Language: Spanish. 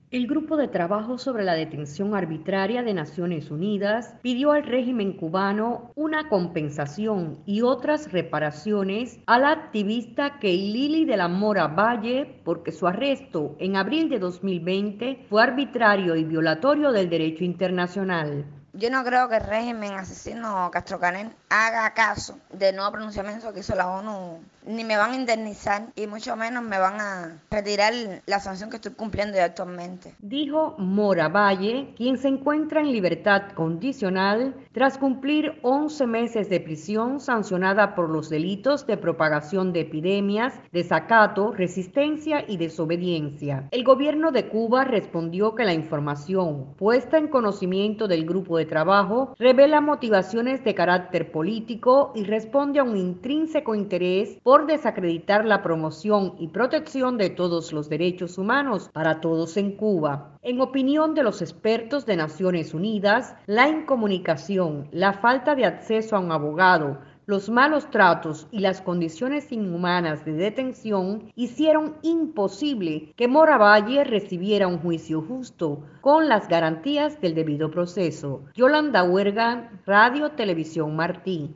El Grupo de Trabajo sobre la Detención Arbitraria de Naciones Unidas pidió al régimen cubano una compensación y otras reparaciones a la activista Keilili de la Mora Valle porque su arresto en abril de 2020 fue arbitrario y violatorio del derecho internacional. Yo no creo que el régimen asesino Castro Canel haga caso del nuevo pronunciamiento que hizo la ONU. Ni me van a indemnizar y mucho menos me van a retirar la sanción que estoy cumpliendo ya actualmente. Dijo Mora Valle, quien se encuentra en libertad condicional tras cumplir 11 meses de prisión sancionada por los delitos de propagación de epidemias, desacato, resistencia y desobediencia. El gobierno de Cuba respondió que la información puesta en conocimiento del grupo de trabajo revela motivaciones de carácter político y responde a un intrínseco interés por desacreditar la promoción y protección de todos los derechos humanos para todos en Cuba. En opinión de los expertos de Naciones Unidas, la incomunicación, la falta de acceso a un abogado, los malos tratos y las condiciones inhumanas de detención hicieron imposible que Mora Valle recibiera un juicio justo con las garantías del debido proceso. Yolanda Huerga, Radio Televisión Martí.